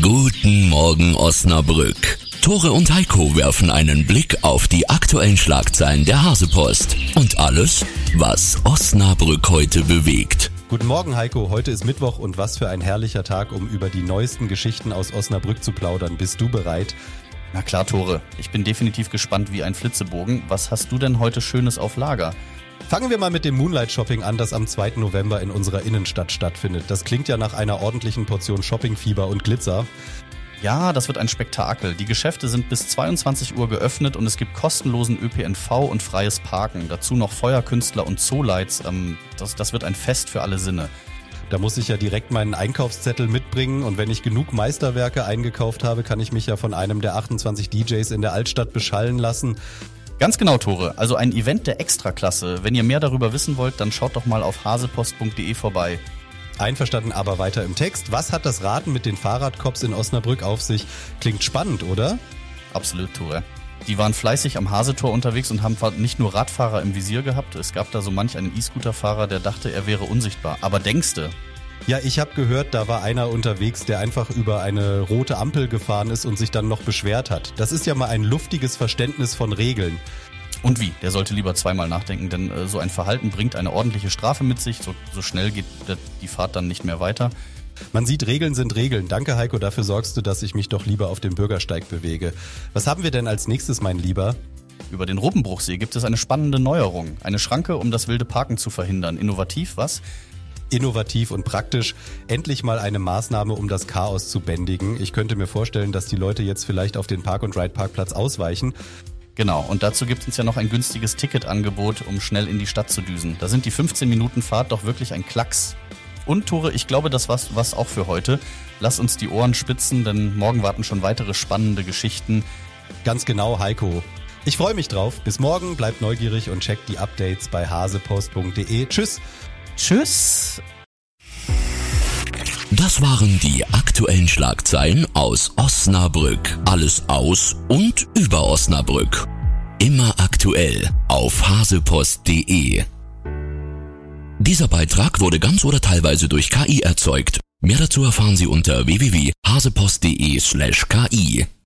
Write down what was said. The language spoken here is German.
Guten Morgen Osnabrück. Tore und Heiko werfen einen Blick auf die aktuellen Schlagzeilen der Hasepost und alles, was Osnabrück heute bewegt. Guten Morgen Heiko, heute ist Mittwoch und was für ein herrlicher Tag, um über die neuesten Geschichten aus Osnabrück zu plaudern. Bist du bereit? Na klar, Tore. Ich bin definitiv gespannt wie ein Flitzebogen. Was hast du denn heute Schönes auf Lager? Fangen wir mal mit dem Moonlight Shopping an, das am 2. November in unserer Innenstadt stattfindet. Das klingt ja nach einer ordentlichen Portion Shoppingfieber und Glitzer. Ja, das wird ein Spektakel. Die Geschäfte sind bis 22 Uhr geöffnet und es gibt kostenlosen ÖPNV und freies Parken. Dazu noch Feuerkünstler und Zoolights. Das wird ein Fest für alle Sinne. Da muss ich ja direkt meinen Einkaufszettel mitbringen und wenn ich genug Meisterwerke eingekauft habe, kann ich mich ja von einem der 28 DJs in der Altstadt beschallen lassen. Ganz genau, Tore. Also ein Event der Extraklasse. Wenn ihr mehr darüber wissen wollt, dann schaut doch mal auf hasepost.de vorbei. Einverstanden, aber weiter im Text. Was hat das Raten mit den Fahrradcops in Osnabrück auf sich? Klingt spannend, oder? Absolut, Tore. Die waren fleißig am Hasetor unterwegs und haben nicht nur Radfahrer im Visier gehabt. Es gab da so manch einen E-Scooter-Fahrer, der dachte, er wäre unsichtbar. Aber denkste? Ja, ich habe gehört, da war einer unterwegs, der einfach über eine rote Ampel gefahren ist und sich dann noch beschwert hat. Das ist ja mal ein luftiges Verständnis von Regeln. Und wie? Der sollte lieber zweimal nachdenken, denn so ein Verhalten bringt eine ordentliche Strafe mit sich. So schnell geht die Fahrt dann nicht mehr weiter. Man sieht, Regeln sind Regeln. Danke Heiko, dafür sorgst du, dass ich mich doch lieber auf dem Bürgersteig bewege. Was haben wir denn als nächstes, mein Lieber? Über den Ruppenbruchsee gibt es eine spannende Neuerung. Eine Schranke, um das wilde Parken zu verhindern. Innovativ, was? Innovativ und praktisch. Endlich mal eine Maßnahme, um das Chaos zu bändigen. Ich könnte mir vorstellen, dass die Leute jetzt vielleicht auf den Park-and-Ride-Parkplatz ausweichen. Genau, und dazu gibt es uns ja noch ein günstiges Ticketangebot, um schnell in die Stadt zu düsen. Da sind die 15 Minuten Fahrt doch wirklich ein Klacks. Und Tore, ich glaube, das war's was auch für heute. Lass uns die Ohren spitzen, denn morgen warten schon weitere spannende Geschichten. Ganz genau, Heiko. Ich freue mich drauf. Bis morgen, bleibt neugierig und checkt die Updates bei hasepost.de. Tschüss. Tschüss. Das waren die aktuellen Schlagzeilen aus Osnabrück. Alles aus und über Osnabrück. Immer aktuell auf hasepost.de. Dieser Beitrag wurde ganz oder teilweise durch KI erzeugt. Mehr dazu erfahren Sie unter www.hasepost.de/KI.